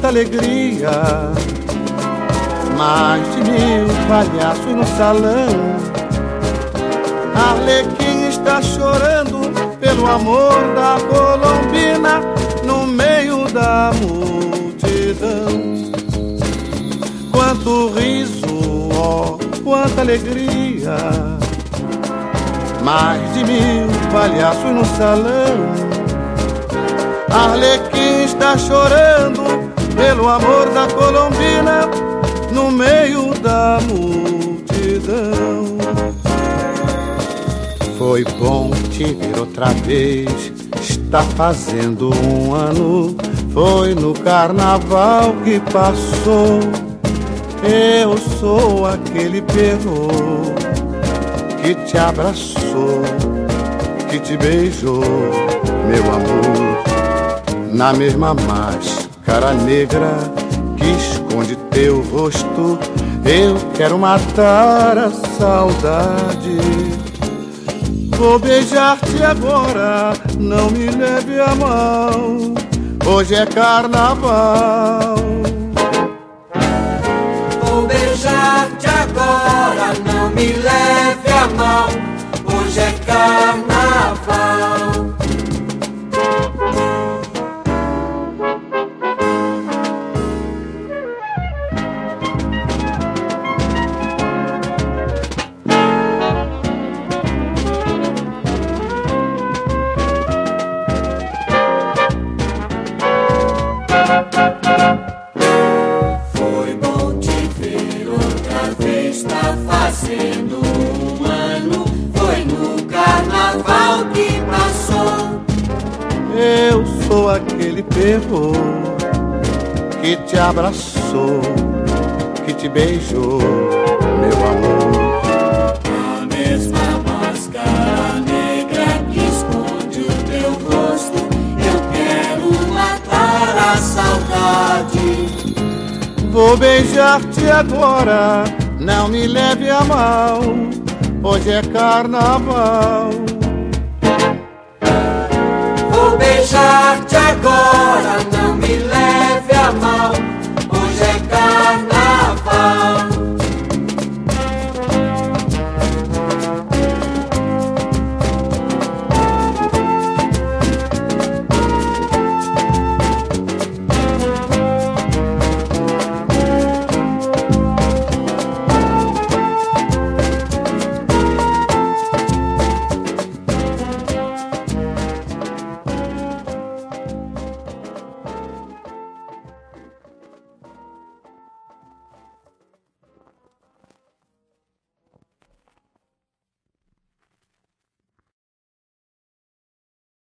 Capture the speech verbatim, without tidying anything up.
quanta alegria. Mais de mil palhaços no salão. Arlequim está chorando pelo amor da Colombina no meio da multidão. Quanto riso, oh, quanta alegria. Mais de mil palhaços no salão. Arlequim está chorando pelo amor da Colombina no meio da multidão. Foi bom te ver outra vez, está fazendo um ano. Foi no carnaval que passou. Eu sou aquele perro que te abraçou, que te beijou, meu amor. Na mesma máscara negra que esconde teu rosto, eu quero matar a saudade. Vou beijar-te agora, não me leve a mão, hoje é carnaval. Vou beijar-te agora, não me leve a mão, hoje é carnaval. Foi bom te ver outra vez, tá fazendo um ano. Foi no carnaval que passou. Eu sou aquele perro que te abraçou, que te beijou, meu amor. A mesma máscara negra que esconde o teu rosto, eu quero matar a saudade. Vou beijar-te agora, não me leve a mão, hoje é carnaval. Vou beijar-te agora, não me leve a mão, hoje é carnaval.